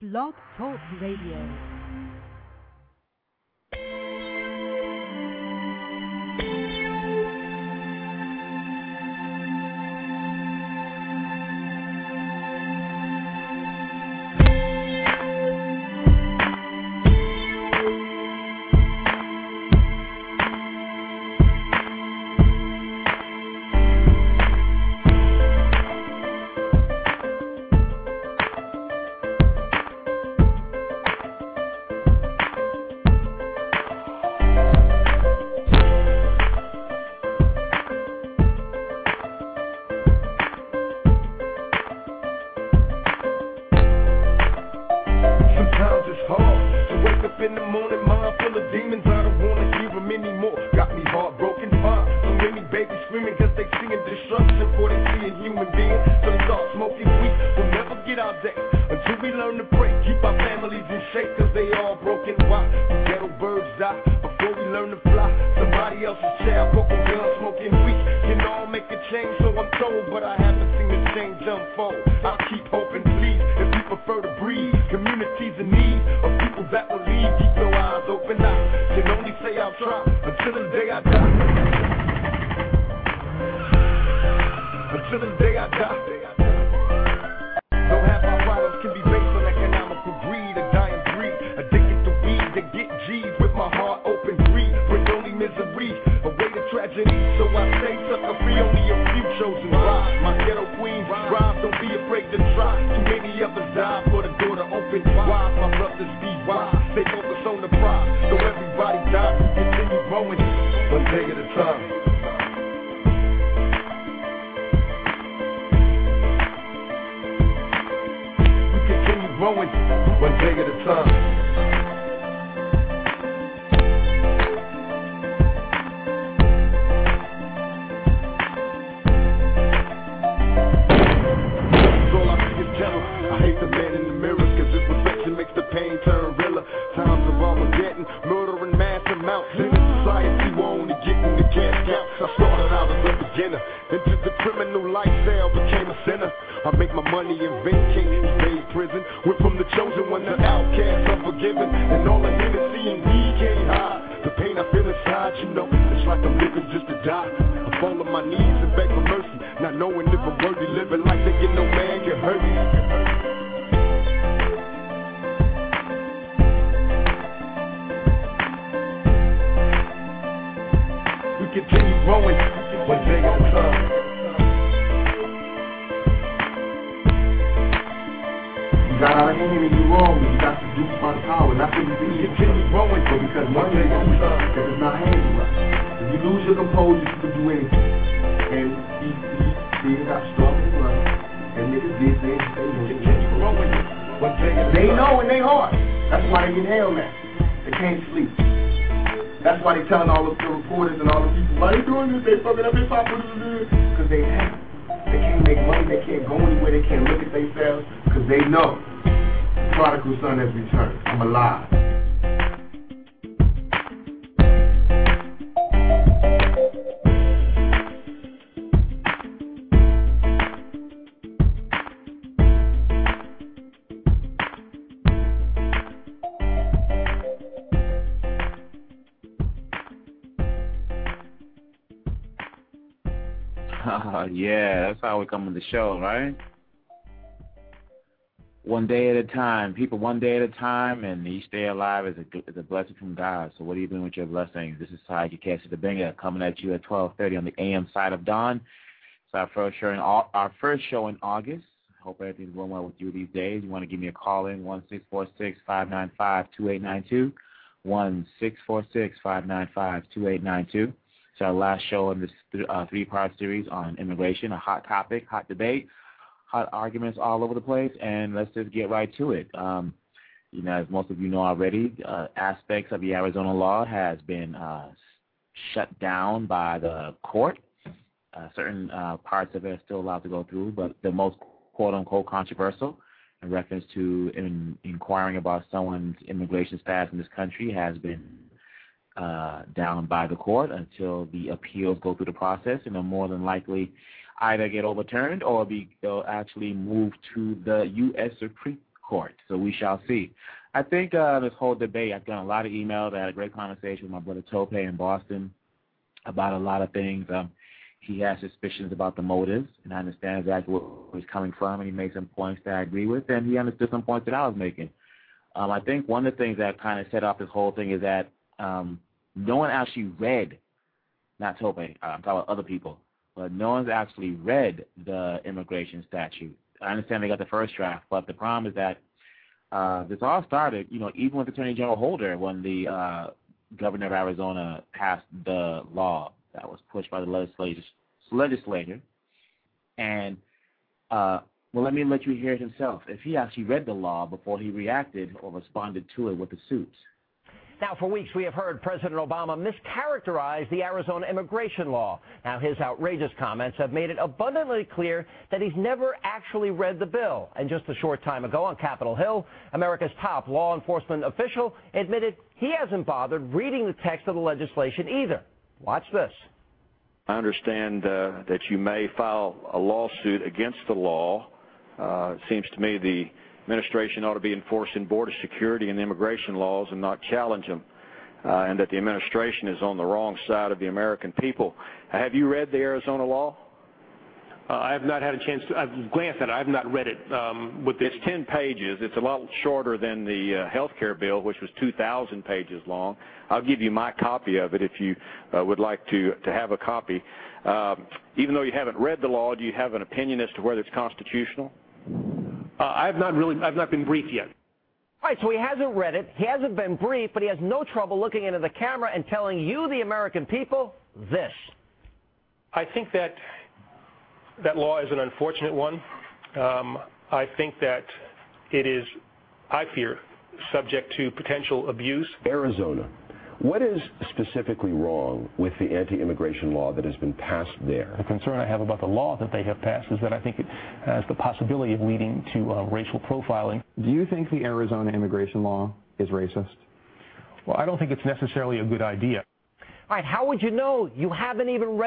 Blog Talk Radio. Yeah, that's how we come to the show, right? One day at a time, people, one day at a time, and each day alive is a blessing from God. So what are you doing with your blessings? This is Saiki Cassie the Benga coming at you at 12:30 on the AM side of dawn. It's our first show in August. Hope everything's going well with you these days. You want to give me a call in, 1-646-595-2892, 1-646-595-2892. It's our last show in this three-part series on immigration, a hot topic, hot debate, hot arguments all over the place, and let's just get right to it. As most of you know already, aspects of the Arizona law has been shut down by the court. Certain parts of it are still allowed to go through, but the most quote-unquote controversial in reference to inquiring about someone's immigration status in this country has been down by the court until the appeals go through the process, and they'll more than likely either get overturned or they'll actually move to the U.S. court. So we shall see. I think this whole debate, I've gotten a lot of emails. I had a great conversation with my brother Tope in Boston about a lot of things. He has suspicions about the motives, and I understand exactly where he's coming from, and he made some points that I agree with, and he understood some points that I was making. I think one of the things that kind of set off this whole thing is that no one actually read, not Tope, I'm talking about other people, but no one's actually read the immigration statute. I understand they got the first draft, but the problem is that this all started, even with Attorney General Holder when the governor of Arizona passed the law that was pushed by the legislature. And, let me let you hear it himself. If he actually read the law before he reacted or responded to it with the suits. Now, for weeks, we have heard President Obama mischaracterize the Arizona immigration law. Now, his outrageous comments have made it abundantly clear that he's never actually read the bill. And just a short time ago on Capitol Hill, America's top law enforcement official admitted he hasn't bothered reading the text of the legislation either. Watch this. I understand that you may file a lawsuit against the law. It seems to me the administration ought to be enforcing border security and immigration laws and not challenge them, and that the administration is on the wrong side of the American people. Have you read the Arizona law? I have not had a chance to. I've glanced at it. I have not read it. It's 10 pages. It's a lot shorter than the health care bill, which was 2,000 pages long. I'll give you my copy of it if you would like to have a copy. Even though you haven't read the law, do you have an opinion as to whether it's constitutional? I've not been briefed yet. All right, so he hasn't read it, he hasn't been briefed, but he has no trouble looking into the camera and telling you, the American people, this. I think that law is an unfortunate one. I think that it is, I fear, subject to potential abuse. Arizona. What is specifically wrong with the anti-immigration law that has been passed there? The concern I have about the law that they have passed is that I think it has the possibility of leading to racial profiling. Do you think the Arizona immigration law is racist? Well, I don't think it's necessarily a good idea. All right, how would you know? You haven't even read.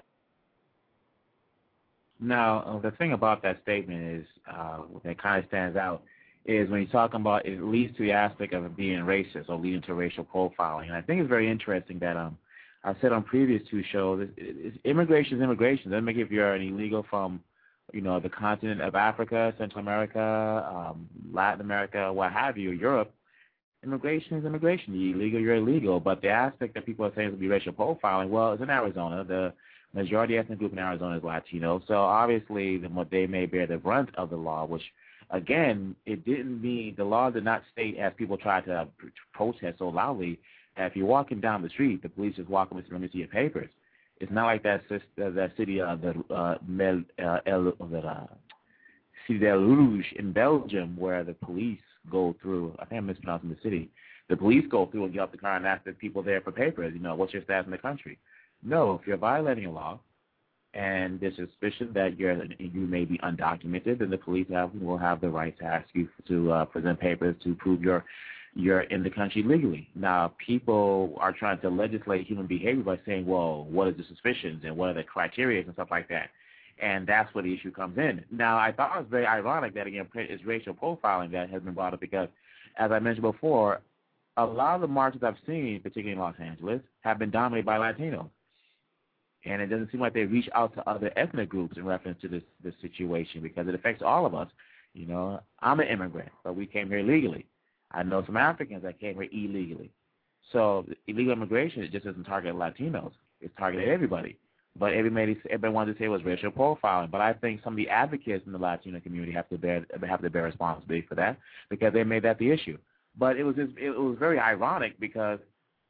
Now, the thing about that statement is, that kind of stands out, is when you're talking about it leads to the aspect of it being racist or leading to racial profiling. And I think it's very interesting that I said on previous two shows, immigration is immigration. It doesn't make it if you're an illegal from, the continent of Africa, Central America, Latin America, what have you, Europe. Immigration is immigration. You're illegal, you're illegal. But the aspect that people are saying will be racial profiling, well, it's in Arizona. The majority ethnic group in Arizona is Latino. So obviously, they may bear the brunt of the law, which, again, it didn't mean, the law did not state, as people tried to protest so loudly, that if you're walking down the street, the police just walk up and say, let me see your papers. It's not like that city, Cité de Rouge in Belgium, where the police go through, I think I'm mispronouncing the city, the police go through and get off the car and ask the people there for papers, what's your status in the country? No, if you're violating a law, and there's suspicion that you may be undocumented, then the police will have the right to ask you to present papers to prove you're in the country legally. Now, people are trying to legislate human behavior by saying, well, what are the suspicions and what are the criteria and stuff like that. And that's where the issue comes in. Now, I thought it was very ironic that, again, it's racial profiling that has been brought up because, as I mentioned before, a lot of the marches I've seen, particularly in Los Angeles, have been dominated by Latinos. And it doesn't seem like they reach out to other ethnic groups in reference to this situation because it affects all of us. I'm an immigrant, but we came here legally. I know some Africans that came here illegally. So illegal immigration, it just doesn't target Latinos. It's targeted everybody. But everybody wanted to say it was racial profiling. But I think some of the advocates in the Latino community have to bear responsibility for that because they made that the issue. But it was very ironic because,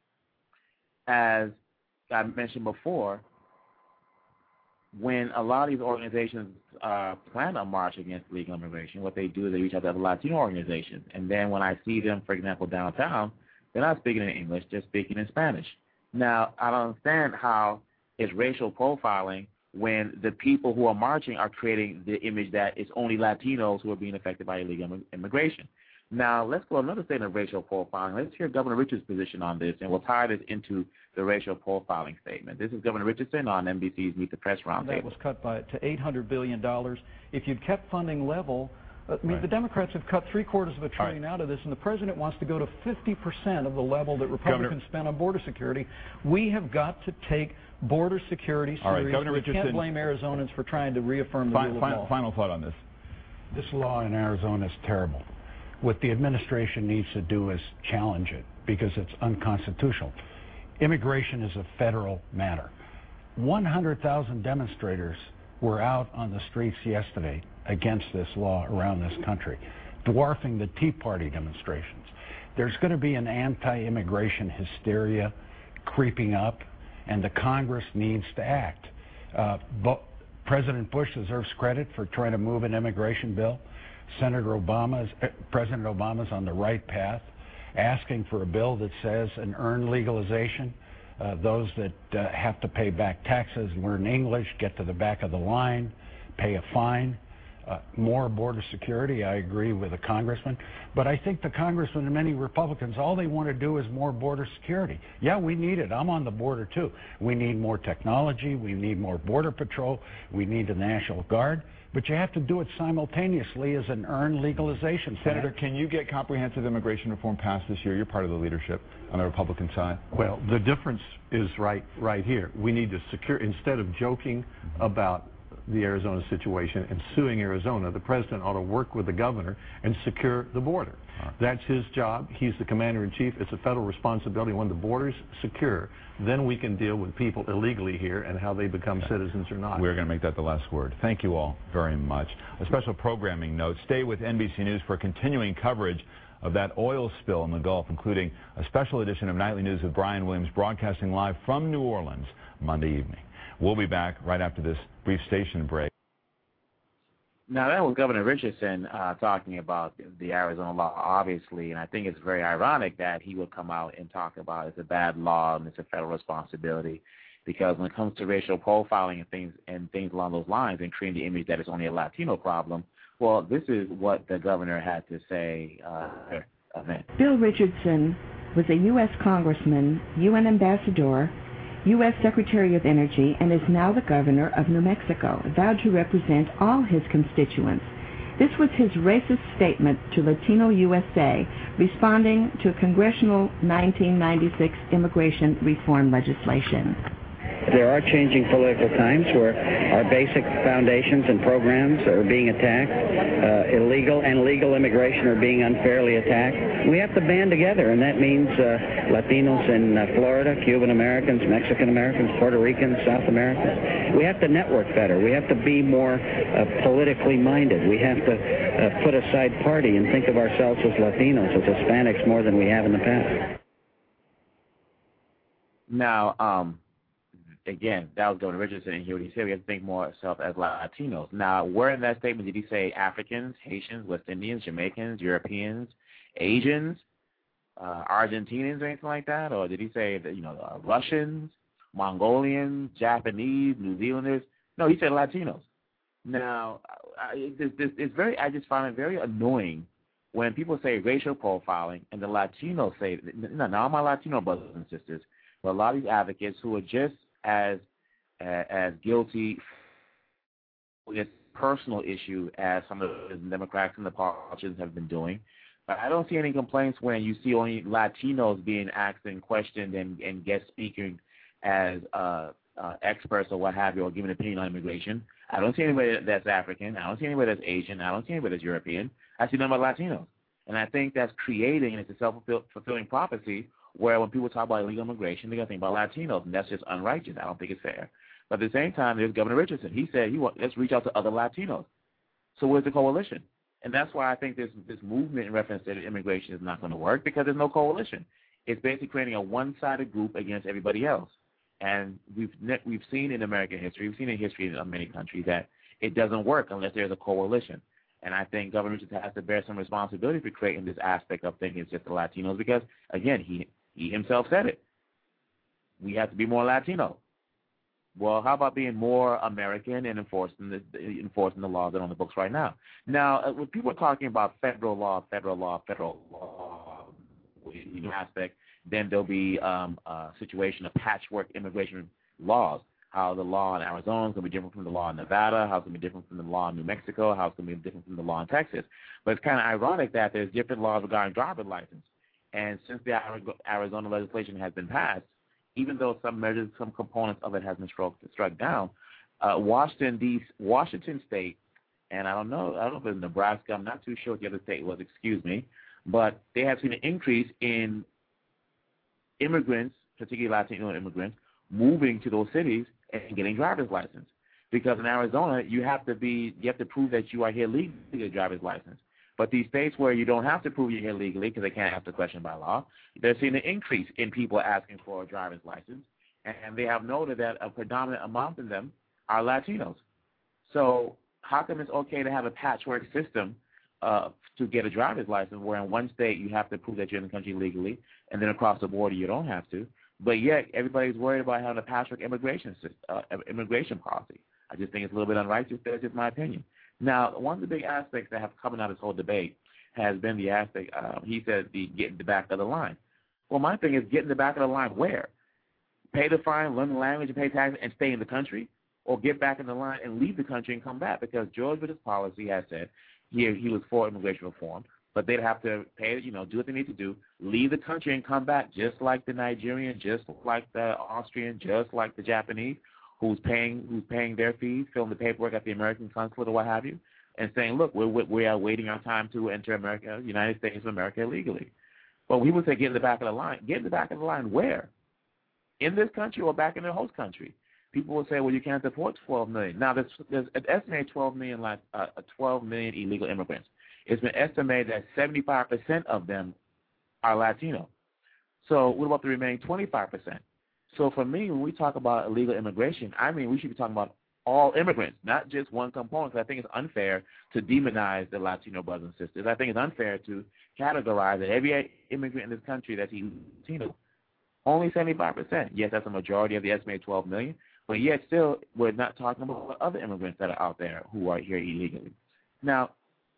as I mentioned before, when a lot of these organizations plan on marching against illegal immigration, what they do is they reach out to other Latino organizations. And then when I see them, for example, downtown, they're not speaking in English, they're speaking in Spanish. Now, I don't understand how it's racial profiling when the people who are marching are creating the image that it's only Latinos who are being affected by illegal immigration. Now, let's go another statement of racial profiling. Let's hear Governor Richards' position on this, and we'll tie this into the racial profiling statement. This is Governor Richardson on NBC's Meet the Press Roundtable. That was cut to $800 billion. If you'd kept funding level, I mean, the Democrats have cut $750 billion out of this, and the president wants to go to 50% of the level that Republicans spent on border security. We have got to take border security seriously. We can't blame Arizonans for trying to reaffirm the rule of law. Final thought on this. This law in Arizona is terrible. What the administration needs to do is challenge it because it's unconstitutional. Immigration is a federal matter. 100,000 demonstrators were out on the streets yesterday against this law around this country, dwarfing the Tea Party demonstrations. There's going to be an anti-immigration hysteria creeping up, and the Congress needs to act. President Bush deserves credit for trying to move an immigration bill. President Obama's on the right path, asking for a bill that says an earned legalization. Those that have to pay back taxes, learn English, get to the back of the line, pay a fine. More border security, I agree with the congressman. But I think the congressman and many Republicans, all they want to do is more border security. Yeah, we need it. I'm on the border, too. We need more technology. We need more border patrol. We need the National Guard. But you have to do it simultaneously as an earned legalization. Senator, can you get comprehensive immigration reform passed this year? You're part of the leadership on the Republican side. Well, the difference is right here. We need to secure, instead of joking about the Arizona situation and suing Arizona, the president ought to work with the governor and secure the border. That's his job. He's the commander-in-chief. It's a federal responsibility. When the border's secure, then we can deal with people illegally here and how they become citizens or not. We're going to make that the last word. Thank you all very much. A special programming note. Stay with NBC News for continuing coverage of that oil spill in the Gulf, including a special edition of Nightly News with Brian Williams, broadcasting live from New Orleans Monday evening. We'll be back right after this brief station break. Now, that was Governor Richardson talking about the Arizona law, obviously, and I think it's very ironic that he would come out and talk about it's a bad law and it's a federal responsibility, because when it comes to racial profiling and things along those lines and creating the image that it's only a Latino problem, well, this is what the governor had to say. Bill Richardson was a U.S. Congressman, UN Ambassador, U.S. Secretary of Energy, and is now the governor of New Mexico, vowed to represent all his constituents. This was his racist statement to Latino USA, responding to congressional 1996 immigration reform legislation. There are changing political times where our basic foundations and programs are being attacked. Illegal and legal immigration are being unfairly attacked. We have to band together, and that means Latinos in Florida, Cuban Americans, Mexican Americans, Puerto Ricans, South Americans. We have to network better. We have to be more politically minded. We have to put aside party and think of ourselves as Latinos, as Hispanics, more than we have in the past. Now, again, that was Governor Richardson, and here he said we have to think more of ourselves as Latinos. Now, where in that statement did he say Africans, Haitians, West Indians, Jamaicans, Europeans, Asians, Argentinians, or anything like that? Or did he say that, Russians, Mongolians, Japanese, New Zealanders? No, he said Latinos. Now, I just find it very annoying when people say racial profiling and the Latinos say, not my Latino brothers and sisters, but a lot of these advocates who are just as guilty with this personal issue as some of the Democrats and the politicians have been doing. But I don't see any complaints when you see only Latinos being asked and questioned and guest speaking as experts or what have you, or giving an opinion on immigration. I don't see anybody that's African. I don't see anybody that's Asian. I don't see anybody that's European. I see none but Latinos. And I think that's creating, and it's a self-fulfilling prophecy, where when people talk about illegal immigration, they're going to think about Latinos, and that's just unrighteous. I don't think it's fair. But at the same time, there's Governor Richardson. He said, let's reach out to other Latinos. So where's the coalition? And that's why I think this movement in reference to immigration is not going to work, because there's no coalition. It's basically creating a one-sided group against everybody else. And we've seen in American history, we've seen in history of many countries that it doesn't work unless there's a coalition. And I think Governor Richardson has to bear some responsibility for creating this aspect of thinking it's just the Latinos, because, again, he himself said it. We have to be more Latino. Well, how about being more American and enforcing the laws that are on the books right now? Now, when people are talking about federal law aspect, then there'll be a situation of patchwork immigration laws. how the law in Arizona is going to be different from the law in Nevada, how it's going to be different from the law in New Mexico, how it's going to be different from the law in Texas. But it's kind of ironic that there's different laws regarding driver's license. And since the Arizona legislation has been passed, even though some measures, some components of it has been struck down, Washington State, and I don't know if it's Nebraska, I'm not too sure what the other state was, excuse me, but they have seen an increase in immigrants, particularly Latino immigrants, moving to those cities and getting driver's license. Because in Arizona, you have to prove that you are here legally to get a driver's license. But these states where you don't have to prove you're here legally because they can't ask the question by law, they're seeing an increase in people asking for a driver's license, and they have noted that a predominant amount of them are Latinos. So how come it's okay to have a patchwork system to get a driver's license where in one state you have to prove that you're in the country legally, and then across the border you don't have to, but yet everybody's worried about having a patchwork immigration policy? I just think it's a little bit unrighteous. That's just my opinion. Now, one of the big aspects that have come out of this whole debate has been the aspect, he said, getting the back of the line. Well, my thing is getting the back of the line where? Pay the fine, learn the language, and pay taxes, and stay in the country? Or get back in the line and leave the country and come back? Because George Bush's policy has said he was for immigration reform, but they'd have to pay, do what they need to do, leave the country and come back, just like the Nigerian, just like the Austrian, just like the Japanese, who's paying their fees, filling the paperwork at the American consulate or what have you, and saying, look, we are waiting our time to enter America, United States of America illegally. Well, we would say get in the back of the line. Get in the back of the line where? In this country or back in the host country? People will say, well, you can't deport 12 million. Now, there's an estimated 12 million illegal immigrants. It's been estimated that 75% of them are Latino. So what about the remaining 25%? So for me, when we talk about illegal immigration, I mean we should be talking about all immigrants, not just one component. Because I think it's unfair to demonize the Latino brothers and sisters. I think it's unfair to categorize that every immigrant in this country that's Latino, only 75%. Yes, that's a majority of the estimated 12 million, but yet still we're not talking about other immigrants that are out there who are here illegally. Now,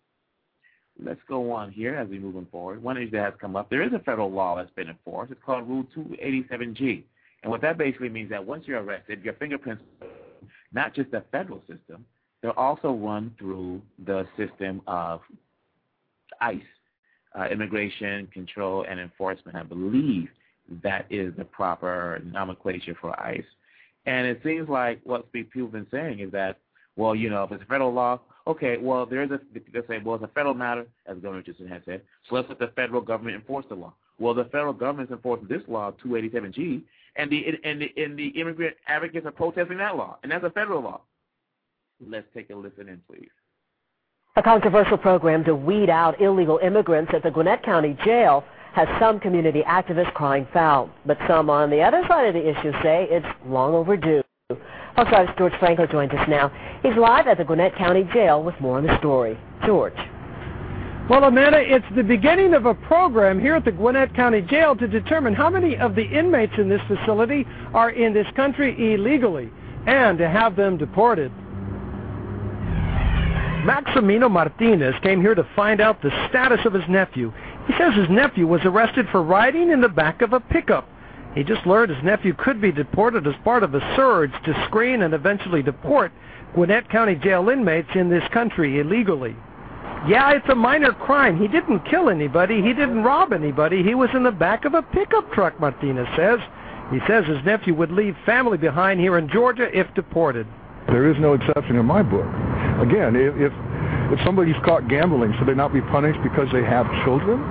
let's go on here as we move forward. One issue that has come up, there is a federal law that's been enforced. It's called Rule 287G. And what that basically means is that once you're arrested, your fingerprints, not just the federal system, they'll also run through the system of ICE, Immigration Control and Enforcement. I believe that is the proper nomenclature for ICE. And it seems like what people have been saying is that, well, if it's a federal law, okay, well, they'll say, well, it's a federal matter, as Governor Richardson has said, so let's let the federal government enforce the law. Well, the federal government is enforcing this law, 287G, and the immigrant advocates are protesting that law, and that's a federal law. Let's take a listen in, please. A controversial program to weed out illegal immigrants at the Gwinnett County Jail has some community activists crying foul, but some on the other side of the issue say it's long overdue. Fox 5's George Franco joins us now. He's live at the Gwinnett County Jail with more on the story. George. Well, Amanda, it's the beginning of a program here at the Gwinnett County Jail to determine how many of the inmates in this facility are in this country illegally and to have them deported. Maximino Martinez came here to find out the status of his nephew. He says his nephew was arrested for riding in the back of a pickup. He just learned his nephew could be deported as part of a surge to screen and eventually deport Gwinnett County Jail inmates in this country illegally. Yeah, it's a minor crime. He didn't kill anybody. He didn't rob anybody. He was in the back of a pickup truck, Martinez says. He says his nephew would leave family behind here in Georgia if deported. There is no exception in my book. Again, if somebody's caught gambling, should they not be punished because they have children?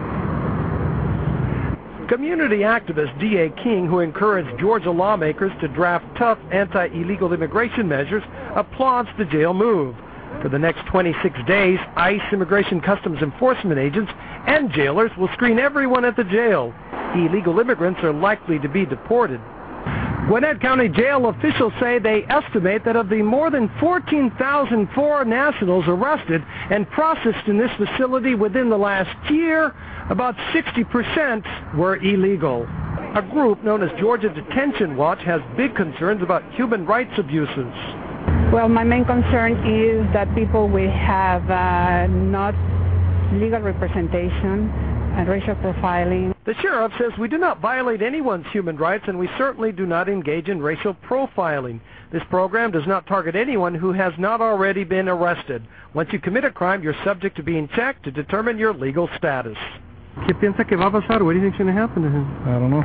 Community activist D.A. King, who encouraged Georgia lawmakers to draft tough anti-illegal immigration measures, applauds the jail move. For the next 26 days, ICE, Immigration Customs Enforcement agents, and jailers will screen everyone at the jail. Illegal immigrants are likely to be deported. Gwinnett County Jail officials say they estimate that of the more than 14,000 foreign nationals arrested and processed in this facility within the last year, about 60% were illegal. A group known as Georgia Detention Watch has big concerns about human rights abuses. Well, my main concern is that people will have not legal representation, and racial profiling. The sheriff says we do not violate anyone's human rights, and we certainly do not engage in racial profiling. This program does not target anyone who has not already been arrested. Once you commit a crime, you're subject to being checked to determine your legal status. ¿Qué piensa que va a pasar? What do you think is going to happen to him? I don't know.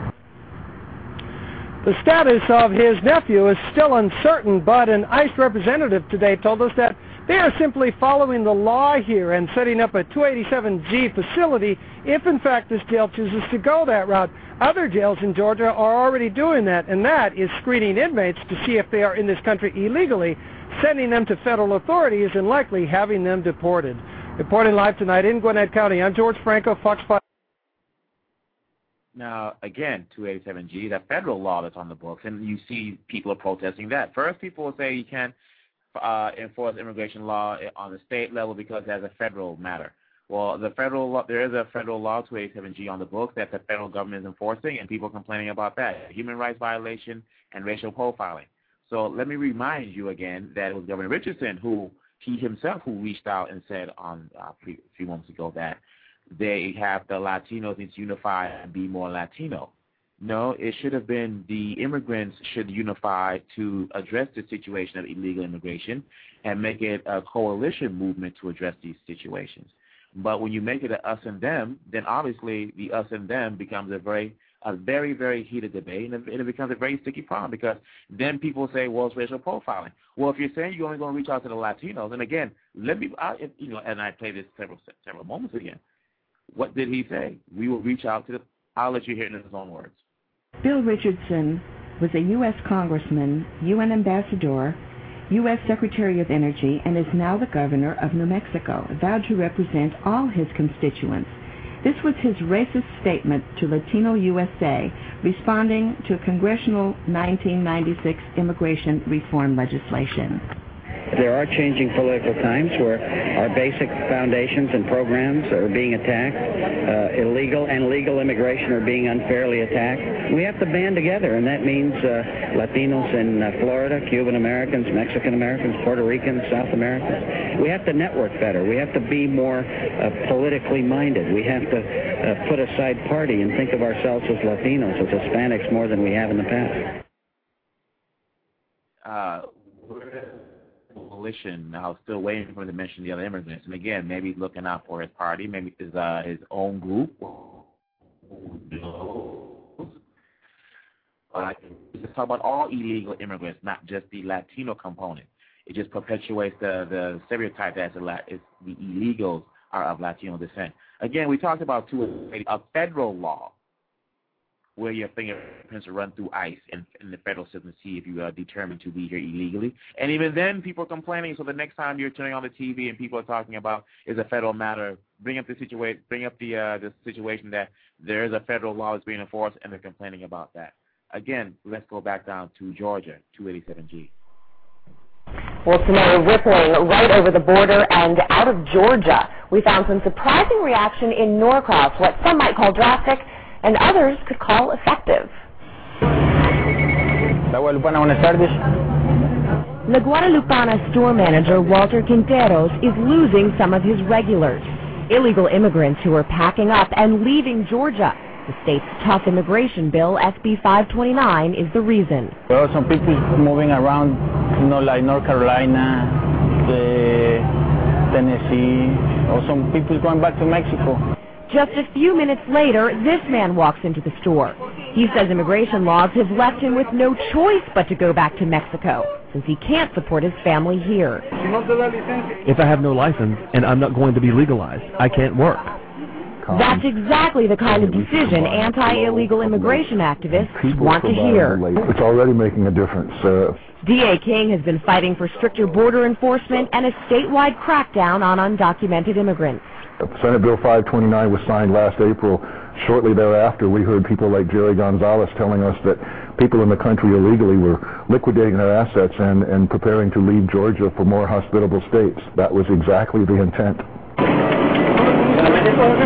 The status of his nephew is still uncertain, but an ICE representative today told us that they are simply following the law here and setting up a 287G facility if, in fact, this jail chooses to go that route. Other jails in Georgia are already doing that, and that is screening inmates to see if they are in this country illegally, sending them to federal authorities, and likely having them deported. Reporting live tonight in Gwinnett County, I'm George Franco, Fox 5. Now, again, 287G, that federal law that's on the books, and you see people are protesting that. First, people will say you can't enforce immigration law on the state level because that's a federal matter. Well, the federal law, there is a federal law, 287G, on the books that the federal government is enforcing, and people are complaining about that, human rights violation and racial profiling. So let me remind you again that it was Governor Richardson he himself reached out and said on a few moments ago that they have the Latinos need to unify and be more Latino. No, it should have been the immigrants should unify to address the situation of illegal immigration and make it a coalition movement to address these situations. But when you make it an us and them, then obviously the us and them becomes a very, very heated debate, and it becomes a very sticky problem because then people say, well, it's racial profiling. Well, if you're saying you're only going to reach out to the Latinos, and again, and I played this several moments again, what did he say? We will reach out to I'll let you hear it in his own words. Bill Richardson was a U.S. Congressman, UN Ambassador, U.S. Secretary of Energy, and is now the governor of New Mexico, vowed to represent all his constituents. This was his racist statement to Latino USA, responding to congressional 1996 immigration reform legislation. There are changing political times where our basic foundations and programs are being attacked. Illegal and legal immigration are being unfairly attacked. We have to band together, and that means Latinos in Florida, Cuban Americans, Mexican Americans, Puerto Ricans, South Americans. We have to network better. We have to be more politically minded. We have to put aside party and think of ourselves as Latinos, as Hispanics, more than we have in the past. Coalition now, still waiting for him to mention the other immigrants, and again, maybe he's looking out for his party, maybe his own group. Let's talk about all illegal immigrants, not just the Latino component. It just perpetuates the stereotype that the illegals are of Latino descent. Again, we talked about a federal law where your fingerprints are run through ICE in the federal system to see if you are determined to be here illegally. And even then, people are complaining. So the next time you're turning on the TV and people are talking about is a federal matter, bring up the situation that there is a federal law that's being enforced, and they're complaining about that. Again, let's go back down to Georgia, 287G. Well, tonight we're rippling right over the border and out of Georgia. We found some surprising reaction in Norcross, what some might call drastic, and others could call effective. La Guadalupana, buenas tardes. La Guadalupana store manager Walter Quinteros is losing some of his regulars. Illegal immigrants who are packing up and leaving Georgia. The state's tough immigration bill, SB 529, is the reason. There are some people moving around, like North Carolina, Tennessee, or some people going back to Mexico. Just a few minutes later, this man walks into the store. He says immigration laws have left him with no choice but to go back to Mexico, since he can't support his family here. If I have no license and I'm not going to be legalized, I can't work. That's exactly the kind of decision anti-illegal immigration activists want to hear. It's already making a difference. D.A. King has been fighting for stricter border enforcement and a statewide crackdown on undocumented immigrants. Senate Bill 529 was signed last April. Shortly thereafter, we heard people like Jerry Gonzalez telling us that people in the country illegally were liquidating their assets and preparing to leave Georgia for more hospitable states. That was exactly the intent.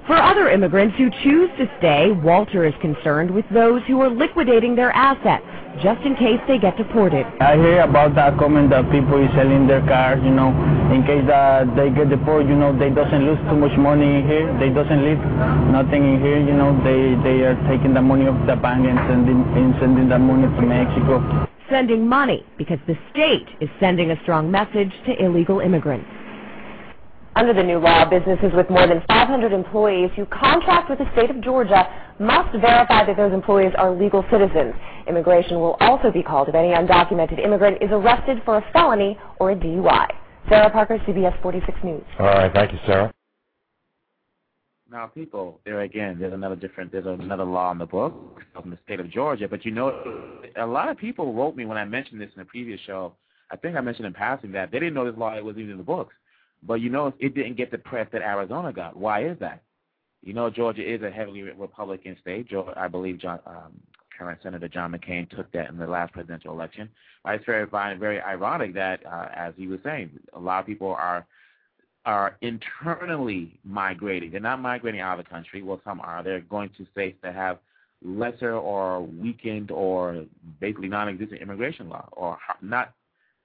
For other immigrants who choose to stay, Walter is concerned with those who are liquidating their assets, just in case they get deported. I hear about that comment that people is selling their cars, in case that they get deported, they doesn't lose too much money in here. They doesn't leave nothing in here, they are taking the money off the bank and sending the money to Mexico. Sending money because the state is sending a strong message to illegal immigrants. Under the new law, businesses with more than 500 employees who contract with the state of Georgia must verify that those employees are legal citizens. Immigration will also be called if any undocumented immigrant is arrested for a felony or a DUI. Sarah Parker, CBS 46 News. All right, thank you, Sarah. Now, people, there's another law in the book from the state of Georgia, but a lot of people wrote me when I mentioned this in a previous show. I think I mentioned in passing that they didn't know this law was even in the books. But, it didn't get the press that Arizona got. Why is that? Georgia is a heavily Republican state. I believe current Senator John McCain took that in the last presidential election. It's very ironic that, as he was saying, a lot of people are internally migrating. They're not migrating out of the country. Well, some are. They're going to states that have lesser or weakened or basically non-existent immigration law, or not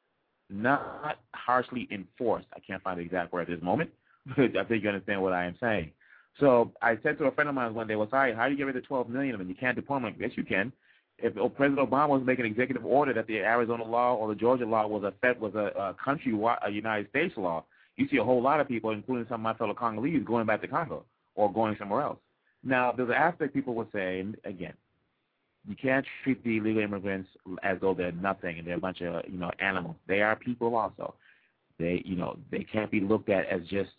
harshly enforced. I can't find the exact word at this moment, but I think you understand what I am saying. So I said to a friend of mine one day, well, sorry, how do you get rid of 12 million of them? You can't deport them. Yes, you can. If President Obama was making an executive order that the Arizona law or the Georgia law was a country-wide, a United States law, you see a whole lot of people, including some of my fellow Congolese, going back to Congo or going somewhere else. Now, there's an aspect people would say, and again, you can't treat the illegal immigrants as though they're nothing and they're a bunch of, animals. They are people also. They can't be looked at as just,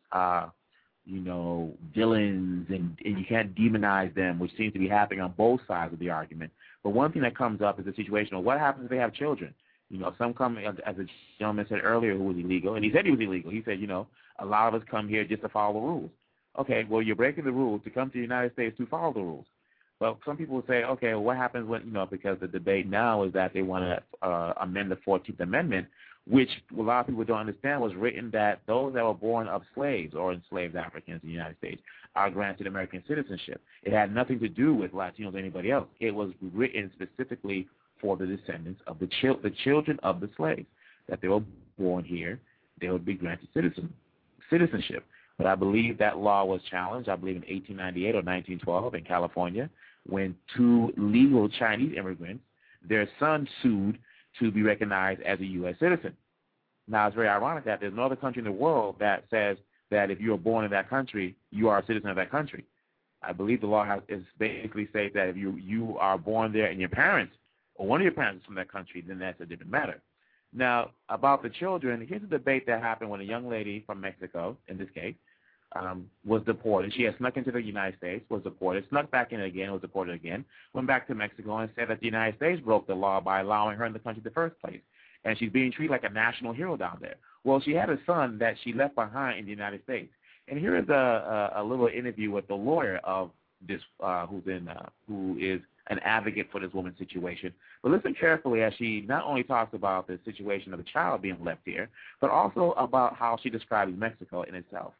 villains, and you can't demonize them, which seems to be happening on both sides of the argument. But one thing that comes up is the situation of what happens if they have children. Some come, as a gentleman said earlier, who was illegal, and he said he was illegal. He said, a lot of us come here just to follow the rules. Okay, well, you're breaking the rules to come to the United States to follow the rules. Well, some people will say, okay, well, what happens when, because the debate now is that they want to amend the 14th Amendment, which a lot of people don't understand was written that those that were born of slaves or enslaved Africans in the United States are granted American citizenship. It had nothing to do with Latinos or anybody else. It was written specifically for the descendants of the children of the slaves, that they were born here, they would be granted citizenship. But I believe that law was challenged, I believe in 1898 or 1912 in California, when two legal Chinese immigrants, their son sued to be recognized as a U.S. citizen. Now, it's very ironic that there's no other country in the world that says that if you are born in that country, you are a citizen of that country. I believe the law basically states that if you are born there and your parents, or one of your parents is from that country, then that's a different matter. Now, about the children, here's a debate that happened when a young lady from Mexico, in this case, was deported. She had snuck into the United States, was deported, snuck back in again, was deported again, went back to Mexico and said that the United States broke the law by allowing her in the country in the first place. And she's being treated like a national hero down there. Well, she had a son that she left behind in the United States. And here is a little interview with the lawyer of this, who is an advocate for this woman's situation. But listen carefully as she not only talks about the situation of the child being left here, but also about how she describes Mexico in itself.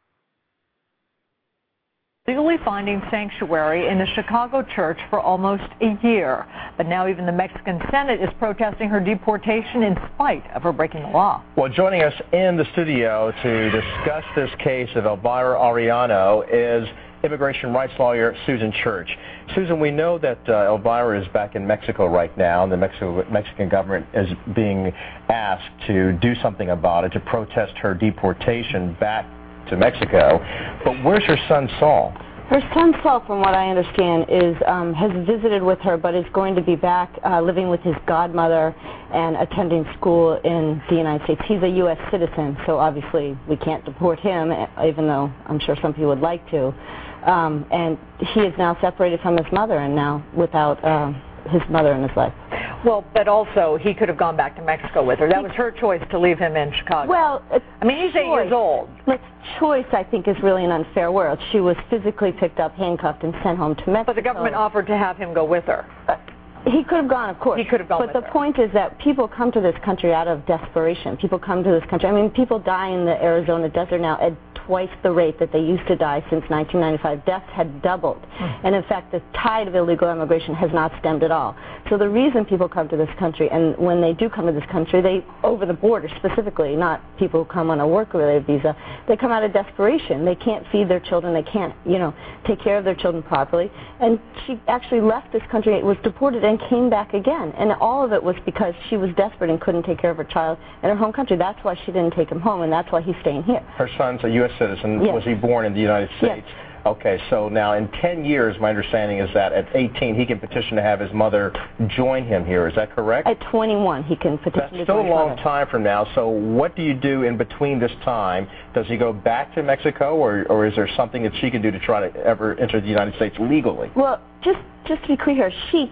Legally finding sanctuary in a Chicago church for almost a year. But now even the Mexican Senate is protesting her deportation in spite of her breaking the law. Well, joining us in the studio to discuss this case of Elvira Arellano is immigration rights lawyer Susan Church. Susan, we know that Elvira is back in Mexico right now, and the Mexican government is being asked to do something about it, to protest her deportation back to Mexico. But where's her son Saul? Her son Saul, from what I understand, has visited with her, but is going to be back living with his godmother and attending school in the United States. He's a U.S. citizen, so obviously we can't deport him, even though I'm sure some people would like to. And he is now separated from his mother and now without his mother in his life. Well, but also he could have gone back to Mexico with her. That was her choice to leave him in Chicago. Well, I mean, he's 8 years old. But choice, I think, is really an unfair word. She was physically picked up, handcuffed, and sent home to Mexico. But the government offered to have him go with her. He could have gone, of course. He could have gone with her. But the point is that people come to this country out of desperation. People come to this country. I mean, people die in the Arizona desert now at twice the rate that they used to die since 1995. Deaths had doubled. And in fact, the tide of illegal immigration has not stemmed at all. So the reason people come to this country, and when they do come to this country, they, over the border specifically, not people who come on a work-related visa, they come out of desperation. They can't feed their children. They can't, take care of their children properly. And she actually left this country, was deported, and came back again. And all of it was because she was desperate and couldn't take care of her child in her home country. That's why she didn't take him home, and that's why he's staying here. Her son's a U.S. citizen. Yes. Was he born in the United States? Yes. Okay, so now in 10 years, my understanding is that at 18, he can petition to have his mother join him here. Is that correct? At 21, he can petition That's to still join a long mother. time from now. So what do you do in between this time? Does he go back to Mexico, or is there something that she can do to try to ever enter the United States legally? Well, just to be clear, he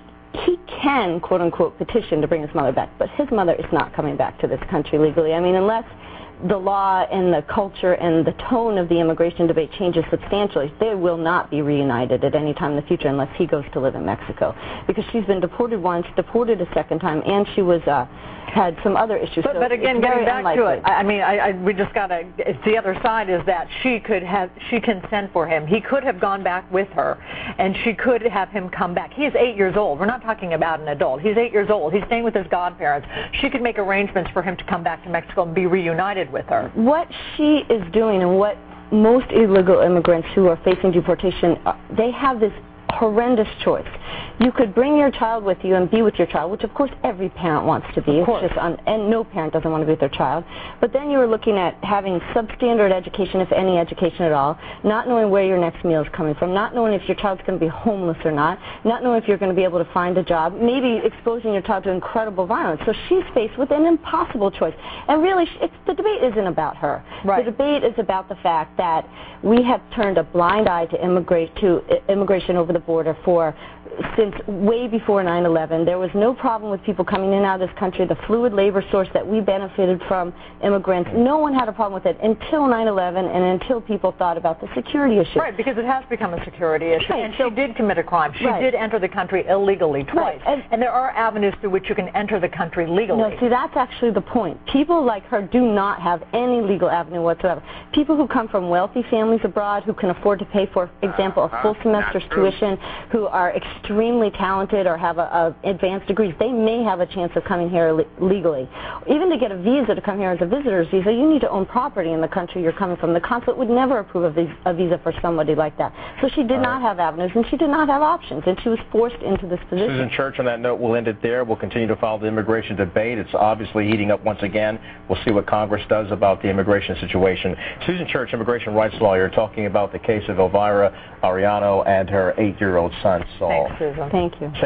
can, quote-unquote, petition to bring his mother back, but his mother is not coming back to this country legally. I mean, unless the law and the culture and the tone of the immigration debate changes substantially, they will not be reunited at any time in the future unless he goes to live in Mexico. Because she's been deported once, deported a second time, and she was had some other issues. But again, getting back to it, I mean, we just got to. The other side is that she can send for him. He could have gone back with her, and she could have him come back. He is 8 years old. We're not talking about an adult. He's 8 years old. He's staying with his godparents. She could make arrangements for him to come back to Mexico and be reunited with her. What she is doing, and what most illegal immigrants who are facing deportation, they have this horrendous choice. You could bring your child with you and be with your child, which of course every parent wants to be. It's just and no parent doesn't want to be with their child. But then you are looking at having substandard education, if any education at all, not knowing where your next meal is coming from, not knowing if your child's going to be homeless or not knowing if you're going to be able to find a job, maybe exposing your child to incredible violence. So she's faced with an impossible choice. And really, the debate isn't about her. Right. The debate is about the fact that we have turned a blind eye to immigration over the border since way before 9/11. There was no problem with people coming in and out of this country. The fluid labor source that we benefited from, immigrants, no one had a problem with it until 9/11 and until people thought about the security issue. Right, because it has become a security issue. Right. And she did commit a crime. She did enter the country illegally twice. Right. And there are avenues through which you can enter the country legally. No, see, that's actually the point. People like her do not have any legal avenue whatsoever. People who come from wealthy families abroad who can afford to pay, for example, a full semester's tuition, who are extremely talented or have advanced degrees, they may have a chance of coming here legally. Even to get a visa to come here as a visitor's visa, you need to own property in the country you're coming from. The consulate would never approve a visa for somebody like that. So she did not have avenues, and she did not have options, and she was forced into this position. Susan Church, on that note, we'll end it there. We'll continue to follow the immigration debate. It's obviously heating up once again. We'll see what Congress does about the immigration situation. Susan Church, immigration rights lawyer, talking about the case of Elvira Arellano and her 8-year-old son, Saul. Thanks, Susan. Thank you.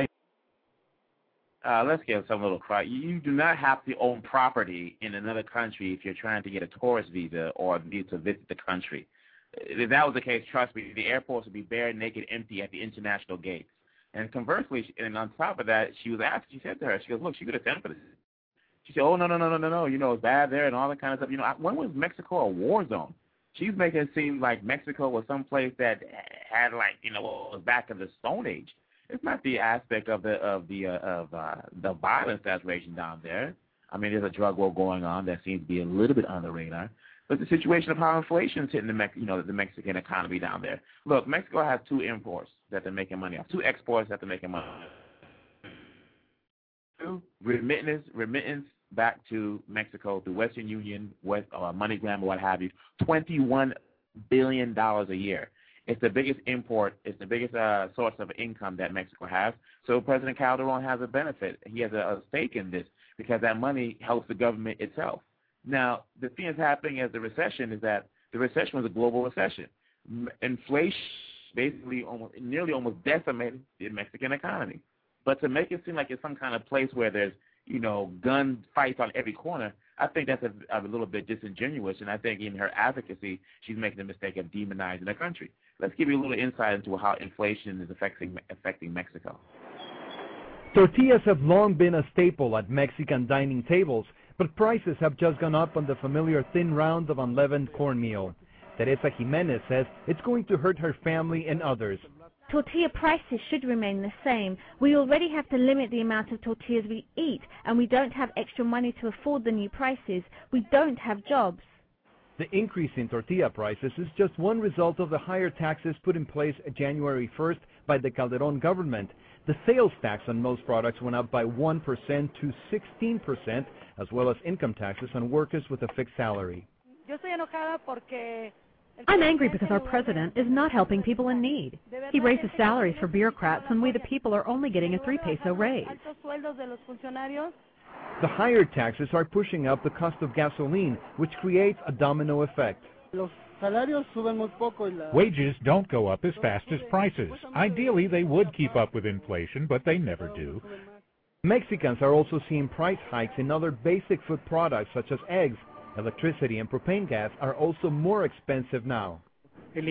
Let's give some little cry. You do not have to own property in another country if you're trying to get a tourist visa or need to visit the country. If that was the case, trust me, the airports would be bare, naked, empty at the international gates. And conversely, and on top of that, she said to her, she goes, look, she could have sent for this. She said, oh, no, it's bad there and all that kind of stuff. When was Mexico a war zone? She's making it seem like Mexico was someplace that had was back in the Stone Age. It's not the aspect of the violence that's raging down there. I mean, there's a drug war going on that seems to be a little bit on the radar. But the situation of how inflation's hitting the Mexican economy down there. Look, Mexico has 2 imports that they're making money off, 2 exports that they're making money off. Remittance back to Mexico through Western Union, MoneyGram, or what have you, $21 billion a year. It's the biggest import. It's the biggest source of income that Mexico has. So President Calderon has a benefit. He has a stake in this because that money helps the government itself. Now, the thing that's happening as the recession is that the recession was a global recession. Inflation basically nearly almost decimated the Mexican economy. But to make it seem like it's some kind of place where there's, gun fights on every corner, I think that's a little bit disingenuous, and I think in her advocacy, she's making the mistake of demonizing the country. Let's give you a little insight into how inflation is affecting Mexico. Tortillas have long been a staple at Mexican dining tables, but prices have just gone up on the familiar thin round of unleavened cornmeal. Teresa Jimenez says it's going to hurt her family and others. Tortilla prices should remain the same. We already have to limit the amount of tortillas we eat, and we don't have extra money to afford the new prices. We don't have jobs. The increase in tortilla prices is just one result of the higher taxes put in place January 1st by the Calderón government. The sales tax on most products went up by 1% to 16%, as well as income taxes on workers with a fixed salary. I'm angry because our president is not helping people in need. He raises salaries for bureaucrats when we the people are only getting a 3-peso raise. The higher taxes are pushing up the cost of gasoline, which creates a domino effect. Wages don't go up as fast as prices. Ideally, they would keep up with inflation, but they never do. Mexicans are also seeing price hikes in other basic food products such as eggs. Electricity and propane gas are also more expensive now. The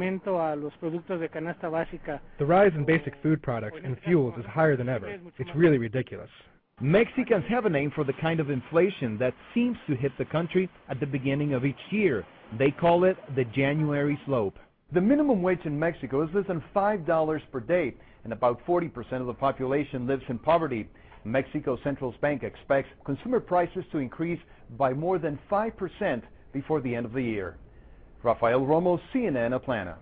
rise in basic food products and fuels is higher than ever. It's really ridiculous. Mexicans have a name for the kind of inflation that seems to hit the country at the beginning of each year. They call it the January slope. The minimum wage in Mexico is less than $5 per day, and about 40% of the population lives in poverty. Mexico Central Bank expects consumer prices to increase by more than 5% before the end of the year. Rafael Romo, CNN, Atlanta.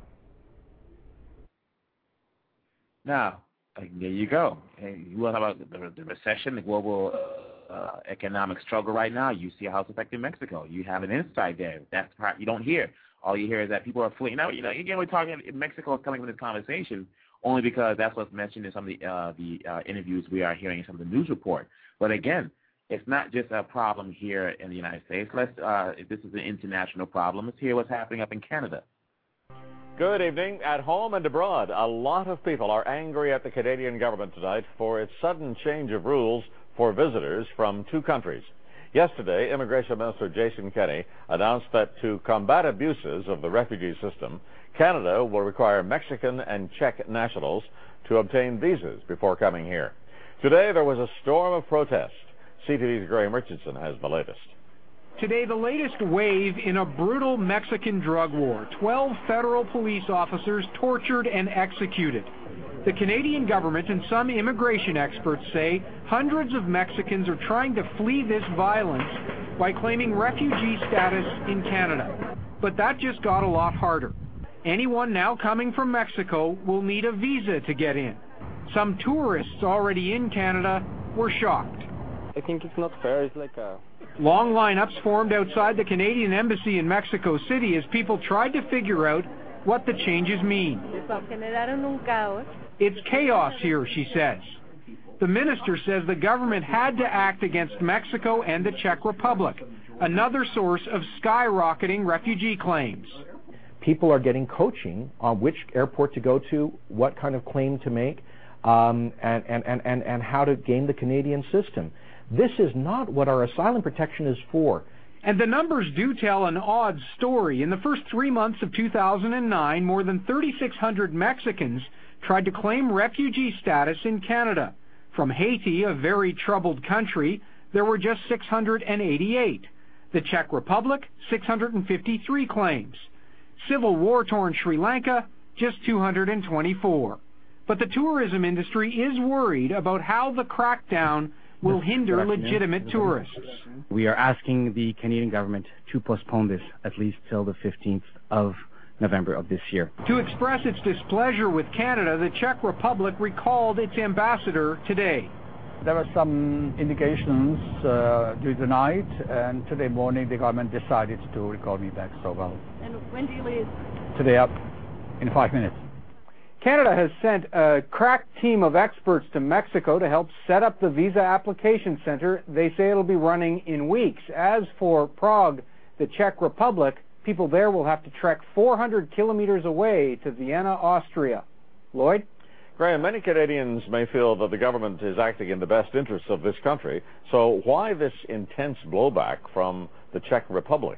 Now, there you go. You want to talk about the recession, the global economic struggle right now. You see how it's affecting Mexico. You have an insight there. That's the part you don't hear. All you hear is that people are fleeing. Now, again, we're talking, Mexico is coming from this conversation only because that's what's mentioned in some of the interviews we are hearing in some of the news report. But again, it's not just a problem here in the United States. This is an international problem. Let's hear what's happening up in Canada. Good evening. At home and abroad, a lot of people are angry at the Canadian government tonight for its sudden change of rules for visitors from 2 countries. Yesterday, Immigration Minister Jason Kenney announced that to combat abuses of the refugee system, Canada will require Mexican and Czech nationals to obtain visas before coming here. Today, there was a storm of protest. CTV's Graham Richardson has the latest. Today, the latest wave in a brutal Mexican drug war. 12 federal police officers tortured and executed. The Canadian government and some immigration experts say hundreds of Mexicans are trying to flee this violence by claiming refugee status in Canada. But that just got a lot harder. Anyone now coming from Mexico will need a visa to get in. Some tourists already in Canada were shocked. I think it's not fair. It's like a... Long lineups formed outside the Canadian Embassy in Mexico City as people tried to figure out what the changes mean. It's chaos here, she says. The minister says the government had to act against Mexico and the Czech Republic, another source of skyrocketing refugee claims. People are getting coaching on which airport to go to, what kind of claim to make, and how to game the Canadian system. This is not what our asylum protection is for. And the numbers do tell an odd story. In the first 3 months of 2009, more than 3,600 Mexicans tried to claim refugee status in Canada. From Haiti, a very troubled country, there were just 688. The Czech Republic, 653 claims. Civil war-torn Sri Lanka, just 224. But the tourism industry is worried about how the crackdown will hinder legitimate tourists. We are asking the Canadian government to postpone this at least till the 15th of November of this year. To express its displeasure with Canada, the Czech Republic recalled its ambassador today. There were some indications during the night, and today morning the government decided to recall me back. So, well. And when do you leave? Today up in 5 minutes. Canada has sent a crack team of experts to Mexico to help set up the visa application center. They say it'll be running in weeks. As for Prague, the Czech Republic, people there will have to trek 400 kilometers away to Vienna, Austria. Lloyd? Graham, many Canadians may feel that the government is acting in the best interests of this country. So why this intense blowback from the Czech Republic?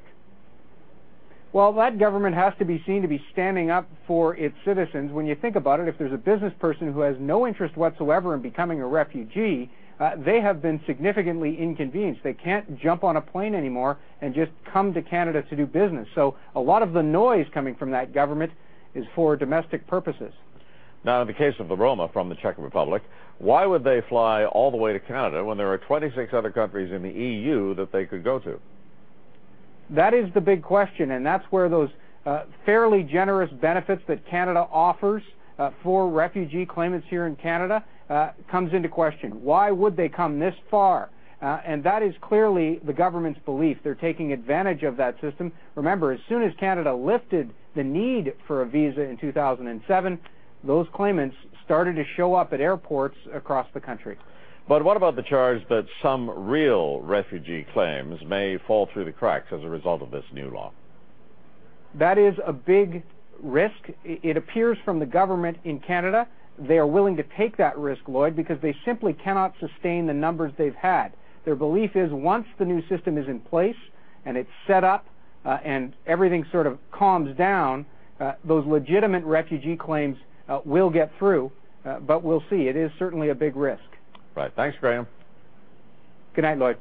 Well, that government has to be seen to be standing up for its citizens. When you think about it, if there's a business person who has no interest whatsoever in becoming a refugee, they have been significantly inconvenienced. They can't jump on a plane anymore and just come to Canada to do business. So a lot of the noise coming from that government is for domestic purposes. Now, in the case of the Roma from the Czech Republic, why would they fly all the way to Canada when there are 26 other countries in the EU that they could go to? That is the big question, and that's where those fairly generous benefits that Canada offers for refugee claimants here in Canada comes into question. Why would they come this far? And that is clearly the government's belief. They're taking advantage of that system. Remember, as soon as Canada lifted the need for a visa in 2007, those claimants started to show up at airports across the country. But what about the charge that some real refugee claims may fall through the cracks as a result of this new law? That is a big risk. It appears from the government in Canada they are willing to take that risk, Lloyd, because they simply cannot sustain the numbers they've had. Their belief is once the new system is in place and it's set up and everything sort of calms down, those legitimate refugee claims will get through, but we'll see. It is certainly a big risk. Right. Thanks, Graham. Good night, Lloyd.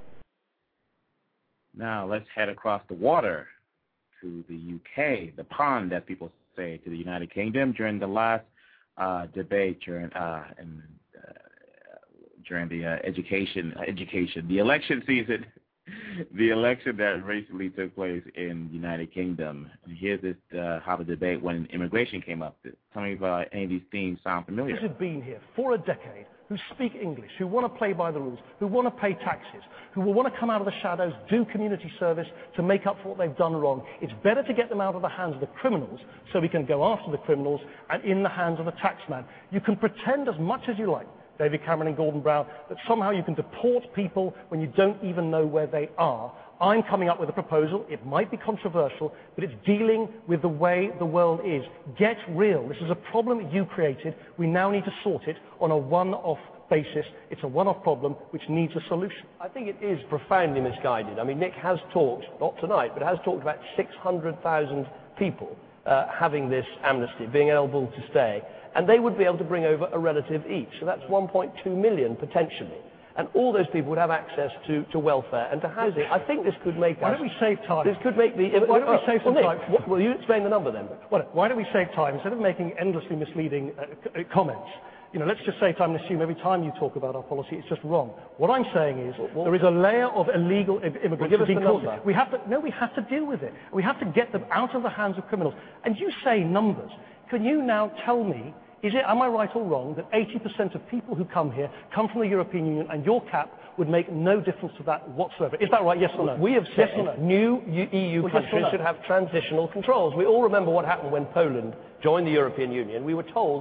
Now let's head across the water to the UK, the pond, as people say, to the United Kingdom during the last debate during the election season, the election that recently took place in the United Kingdom. And here's this, how the debate when immigration came up. Tell me if any of these themes sound familiar. Who've been here for a decade, who speak English, who want to play by the rules, who want to pay taxes, who will want to come out of the shadows, do community service to make up for what they've done wrong. It's better to get them out of the hands of the criminals so we can go after the criminals and in the hands of the taxman. You can pretend as much as you like, David Cameron and Gordon Brown, that somehow you can deport people when you don't even know where they are. I'm coming up with a proposal. It might be controversial, but it's dealing with the way the world is. Get real. This is a problem you created. We now need to sort it on a one-off basis. It's a one-off problem which needs a solution. I think it is profoundly misguided. I mean, Nick has talked, not tonight, but has talked about 600,000 people having this amnesty, being able to stay, and they would be able to bring over a relative each. So that's 1.2 million potentially. And all those people would have access to welfare and to housing. I think this could make Why don't we save time? This could make the... Why don't we save some time? Will you explain the number then? Why don't we save time? Instead of making endlessly misleading comments, let's just save time and assume every time you talk about our policy, it's just wrong. What I'm saying is there is a layer of illegal immigrants. Give us the number. We have to deal with it. We have to get them out of the hands of criminals. And you say numbers. Can you now tell me, am I right or wrong, that 80% of people who come here come from the European Union and your cap would make no difference to that whatsoever? Is that right, yes or no? We have said new EU countries should have transitional controls. We all remember what happened when Poland joined the European Union. We were told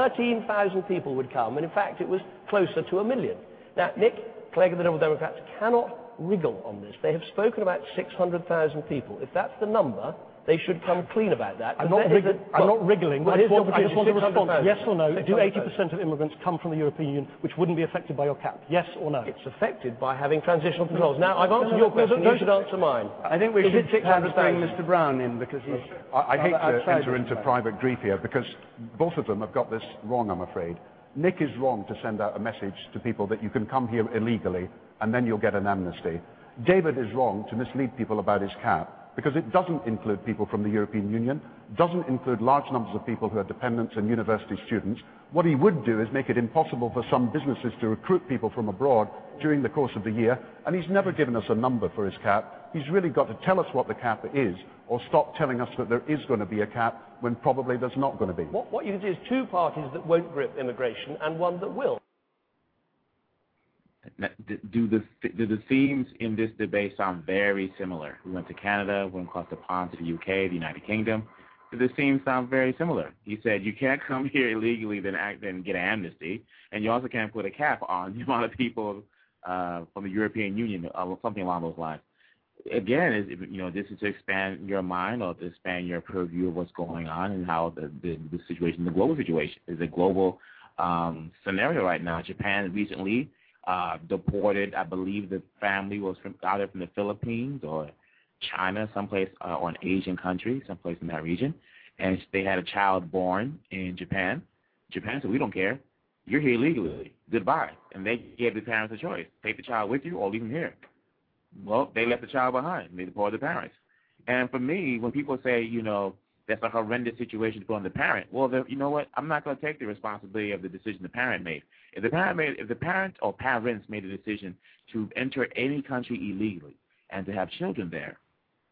13,000 people would come, and in fact it was closer to 1 million. Now, Nick Clegg and the Liberal Democrats cannot wriggle on this. They have spoken about 600,000 people. If that's the number, they should come clean about that. I'm not wriggling. I just want a response. Yes or no? Do 80% of immigrants come from the European Union, which wouldn't be affected by your cap? Yes or no? It's affected by having transitional controls. Now, I've answered your question. You should answer mine. I think we should bring Mr. Brown in because he's... I hate to enter into private grief here because both of them have got this wrong, I'm afraid. Nick is wrong to send out a message to people that you can come here illegally and then you'll get an amnesty. David is wrong to mislead people about his cap, because it doesn't include people from the European Union, doesn't include large numbers of people who are dependents and university students. What he would do is make it impossible for some businesses to recruit people from abroad during the course of the year, and he's never given us a number for his cap. He's really got to tell us what the cap is, or stop telling us that there is going to be a cap when probably there's not going to be. What you can see is two parties that won't grip immigration and one that will. Do the themes in this debate sound very similar? We went to Canada, went across the pond to the UK, the United Kingdom. Do the themes sound very similar? He said you can't come here illegally then get an amnesty, and you also can't put a cap on the amount of people from the European Union, something along those lines. Again, this is to expand your mind or to expand your purview of what's going on and how the situation, the global situation, is a global scenario right now. Japan recently deported, I believe the family was either from the Philippines or China, someplace, or an Asian country, someplace in that region, and they had a child born in Japan. Japan said, we don't care. You're here illegally. Goodbye. And they gave the parents a choice. Take the child with you or leave him here. Well, they left the child behind. They deported the parents. And for me, when people say, that's a horrendous situation to put on the parent, well, you know what? I'm not going to take the responsibility of the decision the parent made. If the parent or parents made a decision to enter any country illegally and to have children there,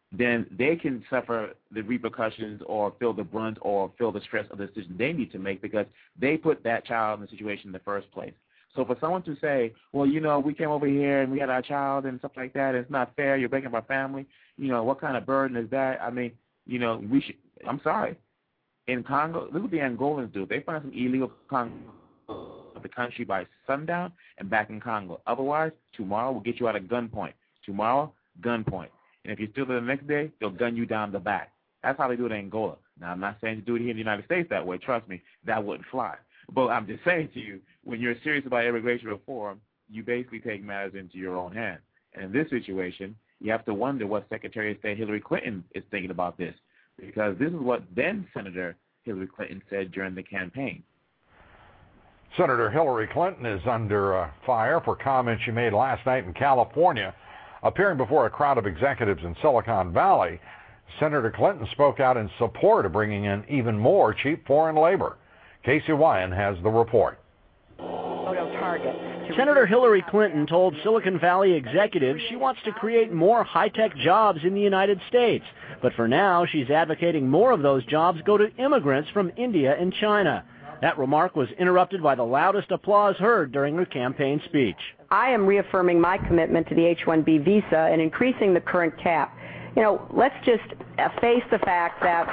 then they can suffer the repercussions or feel the brunt or feel the stress of the decision they need to make because they put that child in the situation in the first place. So for someone to say, well, you know, we came over here and we had our child and stuff like that, and it's not fair, you're breaking up our family, you know, what kind of burden is that? I mean, you know, I'm sorry. In Congo, look what the Angolans do. They find some illegal Congo of the country by sundown and back in Congo. Otherwise, tomorrow we'll get you at a gunpoint. Tomorrow, gunpoint. And if you're still there the next day, they'll gun you down the back. That's how they do it in Angola. Now, I'm not saying to do it here in the United States that way. Trust me, that wouldn't fly. But I'm just saying to you, when you're serious about immigration reform, you basically take matters into your own hands. And in this situation, you have to wonder what Secretary of State Hillary Clinton is thinking about this, because this is what then Senator Hillary Clinton said during the campaign. Senator Hillary Clinton is under fire for comments she made last night in California. Appearing before a crowd of executives in Silicon Valley, Senator Clinton spoke out in support of bringing in even more cheap foreign labor. Casey Wyan has the report. Senator Hillary Clinton told Silicon Valley executives she wants to create more high-tech jobs in the United States. But for now, she's advocating more of those jobs go to immigrants from India and China. That remark was interrupted by the loudest applause heard during her campaign speech. I am reaffirming my commitment to the H-1B visa and increasing the current cap. You know, let's just face the fact that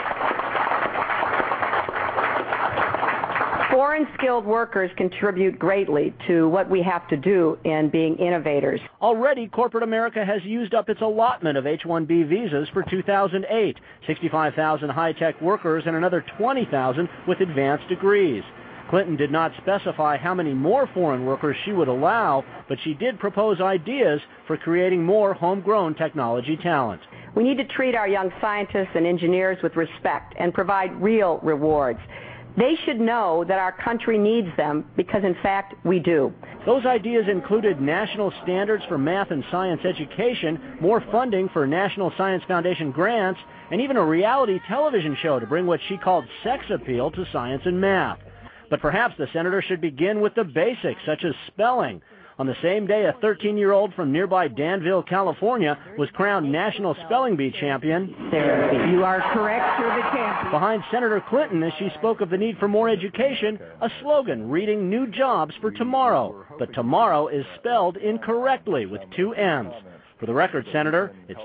foreign skilled workers contribute greatly to what we have to do in being innovators. Already, corporate America has used up its allotment of H-1B visas for 2008, 65,000 high-tech workers and another 20,000 with advanced degrees. Clinton did not specify how many more foreign workers she would allow, but she did propose ideas for creating more homegrown technology talent. We need to treat our young scientists and engineers with respect and provide real rewards. They should know that our country needs them because, in fact, we do. Those ideas included national standards for math and science education, more funding for National Science Foundation grants, and even a reality television show to bring what she called sex appeal to science and math. But perhaps the senator should begin with the basics, such as spelling. On the same day, a 13-year-old from nearby Danville, California, was crowned National Spelling Bee champion. You are correct, you're the champion. Behind Senator Clinton, as she spoke of the need for more education, a slogan reading "New Jobs for Tomorrow." But tomorrow is spelled incorrectly with 2 M's. For the record, Senator, it's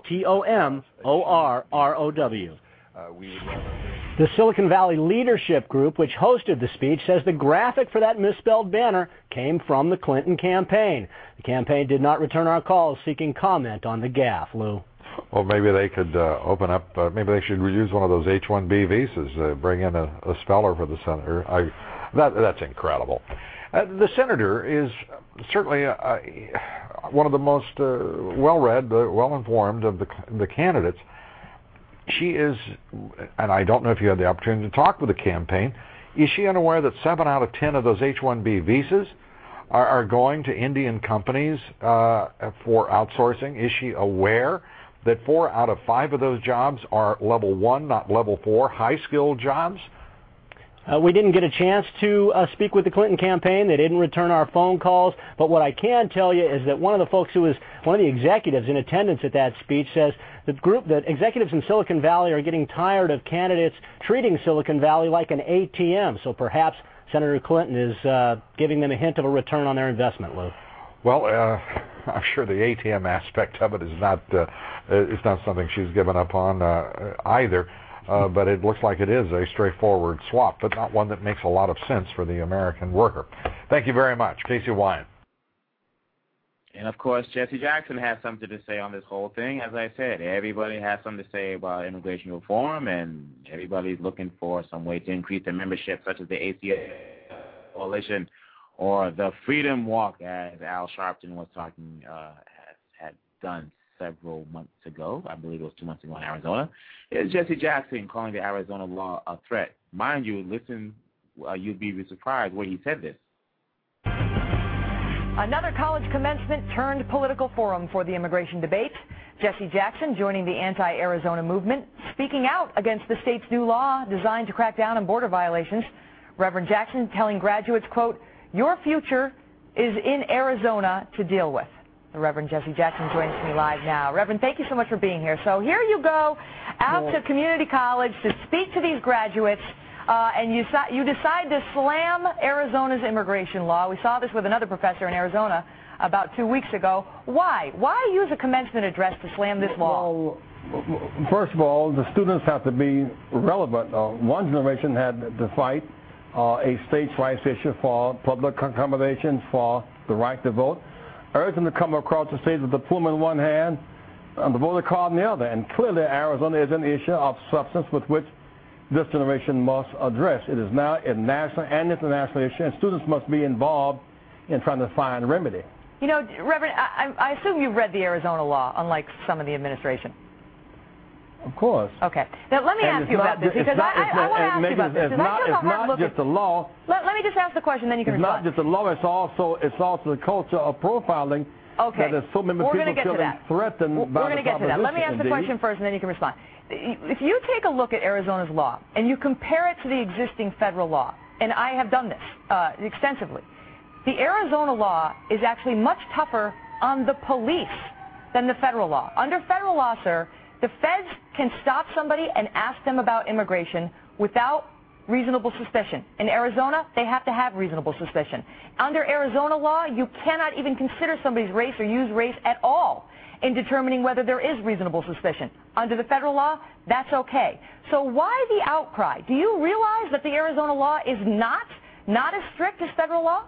Tomorrow. The Silicon Valley Leadership Group, which hosted the speech, says the graphic for that misspelled banner came from the Clinton campaign. The campaign did not return our calls seeking comment on the gaffe, Lou. Well, maybe they could open up, maybe they should use one of those H-1B visas, bring in a speller for the senator. That's incredible. The senator is certainly one of the most well-read, well-informed of the candidates. She is, and I don't know if you had the opportunity to talk with the campaign, is she unaware that 7 out of 10 of those H-1B visas are going to Indian companies for outsourcing? Is she aware that 4 out of 5 of those jobs are level 1, not level 4, high-skilled jobs? We didn't get a chance to speak with the Clinton campaign. They didn't return our phone calls. But what I can tell you is that one of the folks who was one of the executives in attendance at that speech says that executives in Silicon Valley are getting tired of candidates treating Silicon Valley like an ATM. So perhaps Senator Clinton is giving them a hint of a return on their investment, Lou. Well, I'm sure the ATM aspect of it is not something she's given up on either. But it looks like it is a straightforward swap, but not one that makes a lot of sense for the American worker. Thank you very much. Casey Wyan. And, of course, Jesse Jackson has something to say on this whole thing. As I said, everybody has something to say about immigration reform, and everybody's looking for some way to increase their membership, such as the ACA Coalition or the Freedom Walk, as Al Sharpton was talking, had done several months ago. I believe it was 2 months ago in Arizona. It's Jesse Jackson calling the Arizona law a threat. Mind you, listen, you'd be surprised where he said this. Another college commencement turned political forum for the immigration debate. Jesse Jackson joining the anti-Arizona movement, speaking out against the state's new law designed to crack down on border violations. Reverend Jackson telling graduates, quote, "Your future is in Arizona to deal with." The Reverend Jesse Jackson joins me live now. Reverend, thank you so much for being here. So here you go out to community college to speak to these graduates, and you decide to slam Arizona's immigration law. We saw this with another professor in Arizona about 2 weeks ago. Why? Why use a commencement address to slam this law? Well, first of all, the students have to be relevant. One generation had to fight a states' rights issue for public accommodations, for the right to vote. Urged them to come across the state with the plume in one hand and the voter card in the other. And clearly, Arizona is an issue of substance with which this generation must address. It is now a national and international issue, and students must be involved in trying to find a remedy. You know, Reverend, I assume you've read the Arizona law, unlike some of the administration. Of course. Okay. Now, let me ask you about this, because I want to ask you about this. It's not just the law. Let me just ask the question, then you can respond. It's not just the law, it's also the culture of profiling. Okay. That so many people feeling threatened by We're going to get to that. Let me ask the question first, and then you can respond. If you take a look at Arizona's law, and you compare it to the existing federal law, and I have done this extensively, the Arizona law is actually much tougher on the police than the federal law. Under federal law, sir, the feds can stop somebody and ask them about immigration without reasonable suspicion. In Arizona, they have to have reasonable suspicion. Under Arizona law, you cannot even consider somebody's race or use race at all in determining whether there is reasonable suspicion. Under the federal law, that's okay. So why the outcry? Do you realize that the Arizona law is not as strict as federal law?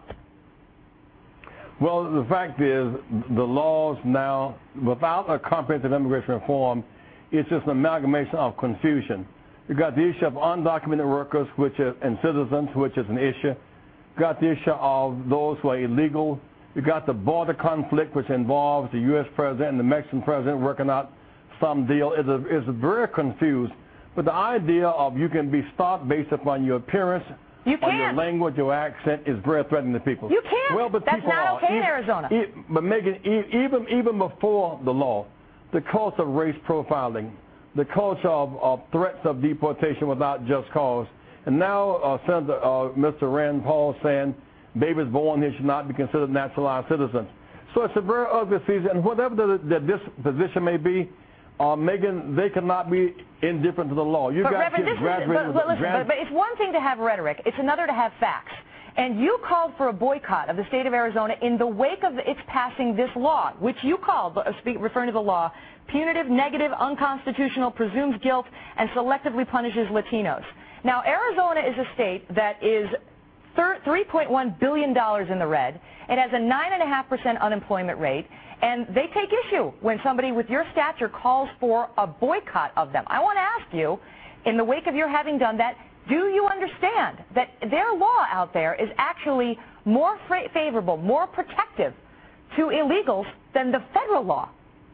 Well, the fact is, the laws now, without a comprehensive immigration reform, it's just an amalgamation of confusion. You've got the issue of undocumented workers, and citizens, which is an issue. You've got the issue of those who are illegal. You've got the border conflict, which involves the U.S. president and the Mexican president working out some deal. It's very confused. But the idea of you can be stopped based upon your appearance, or your language, your accent, is very threatening to people. You can't. Well, but that's not okay in Arizona. But Megan, even before the law, the culture of race profiling, the culture of threats of deportation without just cause, and now Senator Mr. Rand Paul saying babies born here should not be considered naturalized citizens. So it's a very ugly season, and whatever the disposition may be, Megan, they cannot be indifferent to the law. You've got kids graduating. But it's one thing to have rhetoric. It's another to have facts. And you called for a boycott of the state of Arizona in the wake of its passing this law, which you called, referring to the law, punitive, negative, unconstitutional, presumes guilt, and selectively punishes Latinos. Now, Arizona is a state that is $3.1 billion in the red. It has a 9.5% unemployment rate, and they take issue when somebody with your stature calls for a boycott of them. I want to ask you, in the wake of your having done that, do you understand that their law out there is actually more favorable, more protective to illegals than the federal law?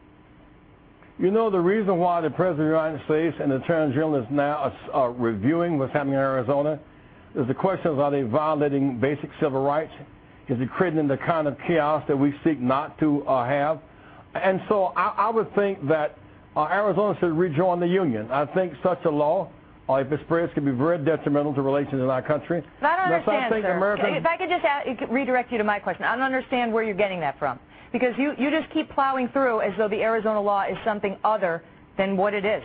You know, the reason why the President of the United States and the Attorney General is now reviewing what's happening in Arizona is the question is, are they violating basic civil rights? Is it creating the kind of chaos that we seek not to have? And so I would think that Arizona should rejoin the Union. I think such a law, if it spreads, could be very detrimental to relations in our country. I don't understand, sir. If I could just redirect you to my question. I don't understand where you're getting that from. Because you just keep plowing through as though the Arizona law is something other than what it is.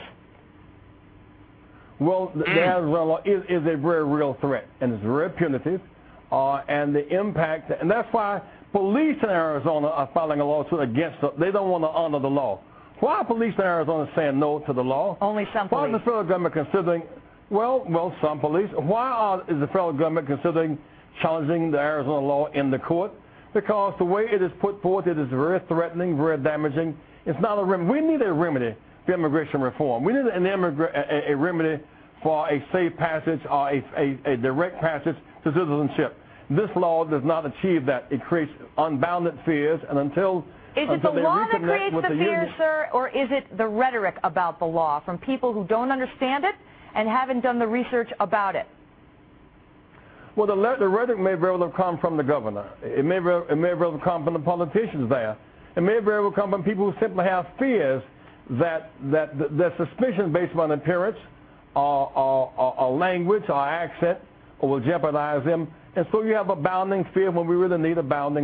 Well, the Arizona law is a very real threat, and it's very punitive, and the impact, and that's why police in Arizona are filing a lawsuit against it. They don't want to honor the law. Why are police in Arizona saying no to the law? Only some police. Why is the federal government considering, well, some police. Why is the federal government considering challenging the Arizona law in the court? Because the way it is put forth, it is very threatening, very damaging. It's not a remedy. We need a remedy for immigration reform. We need a remedy for a safe passage or a direct passage to citizenship. This law does not achieve that. It creates unbounded fears, and until Is it the law that creates the fear, sir, or is it the rhetoric about the law from people who don't understand it and haven't done the research about it? Well, the rhetoric may very well have come from the governor. It may very well have come from the politicians there. It may very well come from people who simply have fears that suspicion based on appearance or language or accent will jeopardize them. And so you have a bounding fear when we really need a bounding hope.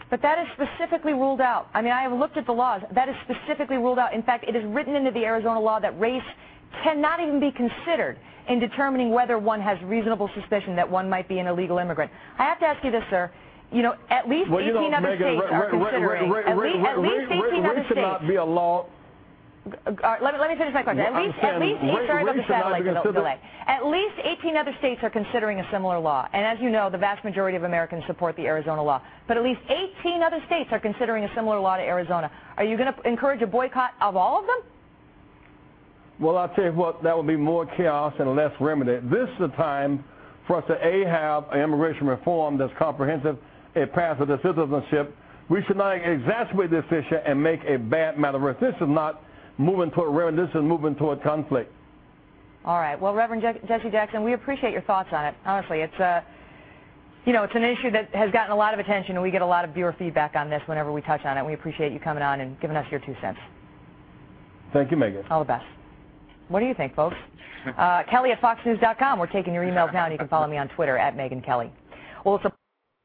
But that is specifically ruled out. I mean, I have looked at the laws. That is specifically ruled out. In fact, it is written into the Arizona law that race cannot even be considered in determining whether one has reasonable suspicion that one might be an illegal immigrant. I have to ask you this, sir. You know, at least 18 other states are considering. At least 18 other states. Should not be a law. Let me finish my question. At least sorry about the satellite delay. At least 18 other states are considering a similar law. And as you know, the vast majority of Americans support the Arizona law. But at least 18 other states are considering a similar law to Arizona. Are you going to encourage a boycott of all of them? Well, I'll tell you what, that would be more chaos and less remedy. This is the time for us to, A, have an immigration reform that's comprehensive, a path to citizenship. We should not exacerbate this issue and make a bad matter worse. This is not moving toward remedy. This is moving toward conflict. All right. Well, Reverend Jesse Jackson, we appreciate your thoughts on it. Honestly, it's you know, it's an issue that has gotten a lot of attention, and we get a lot of viewer feedback on this whenever we touch on it. We appreciate you coming on and giving us your 2 cents. Thank you, Megan. All the best. What do you think, folks? Kelly at FoxNews.com. We're taking your emails now, and you can follow me on Twitter at Megyn Kelly. Well, it's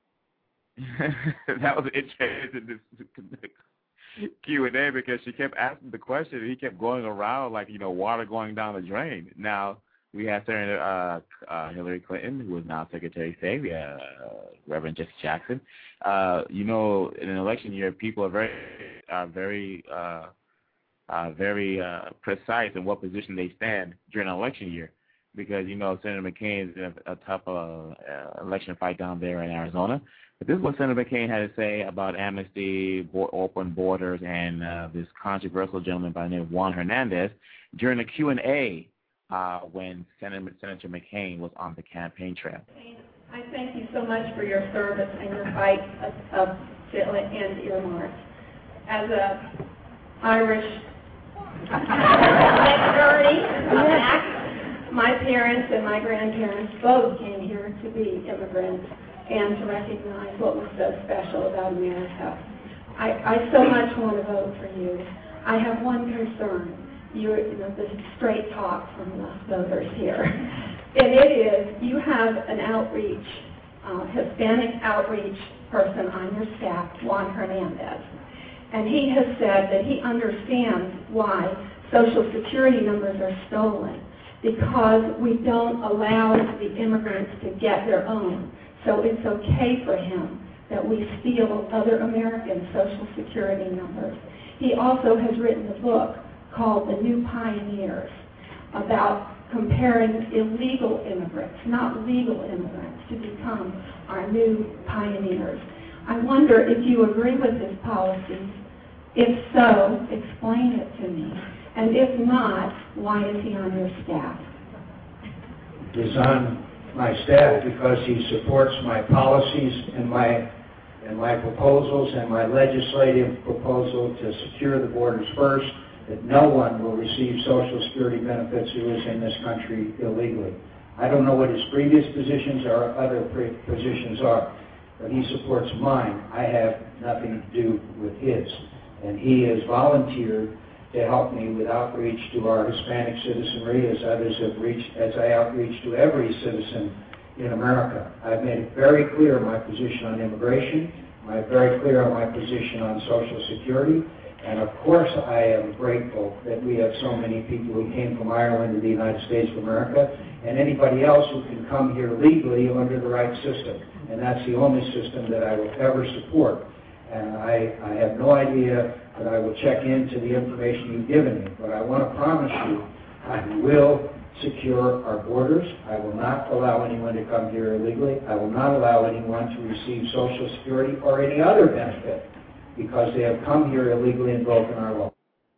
that was interesting, this Q&A, because she kept asking the question, and he kept going around like, you know, water going down the drain. Now, we have Senator Hillary Clinton, who is now Secretary of State. We have Reverend Jesse Jackson. You know, in an election year, people are very precise in what position they stand during an election year, because, you know, Senator McCain is in a tough election fight down there in Arizona. But this is what Senator McCain had to say about amnesty, open borders, and this controversial gentleman by the name of Juan Hernandez during the Q&A when Senator McCain was on the campaign trail. I thank you so much for your service and your fight of and earmarks. As a Irish minority, my parents and my grandparents both came here to be immigrants and to recognize what was so special about America. I so much want to vote for you. I have one concern. You know, this is straight talk from the voters here. And it is, you have an outreach, Hispanic outreach person on your staff, Juan Hernandez. And he has said that he understands why Social Security numbers are stolen, because we don't allow the immigrants to get their own. So it's okay for him that we steal other Americans' Social Security numbers. He also has written a book called The New Pioneers about comparing illegal immigrants, not legal immigrants, to become our new pioneers. I wonder if you agree with his policies. If so, explain it to me. And if not, why is he on your staff? He's on my staff because he supports my policies and my proposals and my legislative proposal to secure the borders first, that no one will receive Social Security benefits who is in this country illegally. I don't know what his previous positions or other positions are, but he supports mine. I have nothing to do with his. And he has volunteered to help me with outreach to our Hispanic citizenry, as others have reached, as I outreach to every citizen in America. I've made it very clear my position on immigration. I'm very clear on my position on Social Security. And of course I am grateful that we have so many people who came from Ireland to the United States of America, and anybody else who can come here legally under the right system. And that's the only system that I will ever support. And I have no idea, but I will check into the information you've given me. But I want to promise you, I will secure our borders. I will not allow anyone to come here illegally. I will not allow anyone to receive Social Security or any other benefit because they have come here illegally and broken our law.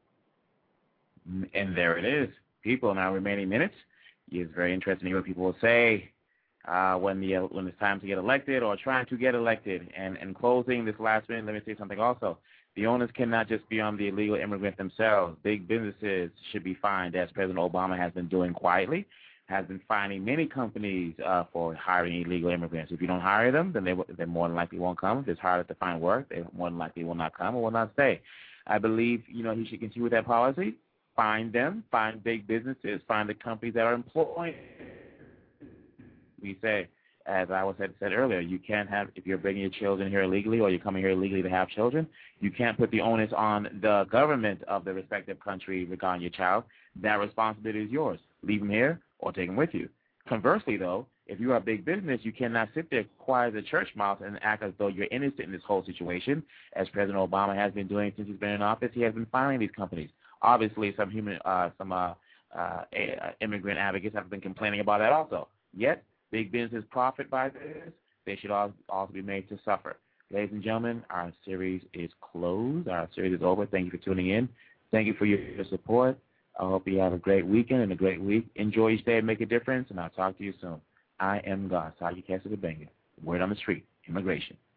And there it is. People, in our remaining minutes, it's very interesting to hear what people will say when it's time to get elected or trying to get elected. And in closing this last minute, let me say something also. The onus cannot just be on the illegal immigrants themselves. Big businesses should be fined, as President Obama has been doing quietly, has been fining many companies for hiring illegal immigrants. If you don't hire them, then they more than likely won't come. If it's harder to find work, they more than likely will not come or will not stay. I believe, he should continue with that policy. Find them, find big businesses, find the companies that are employing. We say, as I said earlier, you can't have, if you're bringing your children here illegally or you're coming here illegally to have children, you can't put the onus on the government of the respective country regarding your child. That responsibility is yours. Leave them here or take them with you. Conversely, though, if you are a big business, you cannot sit there quiet as a church mouse and act as though you're innocent in this whole situation, as President Obama has been doing since he's been in office. He has been firing these companies. Obviously, some immigrant advocates have been complaining about that also. Yet, big business profit by this. They should also be made to suffer. Ladies and gentlemen, our series is closed. Our series is over. Thank you for tuning in. Thank you for your support. I hope you have a great weekend and a great week. Enjoy each day and make a difference, and I'll talk to you soon. I am God, Saji Kesa Benga. Word on the street, immigration.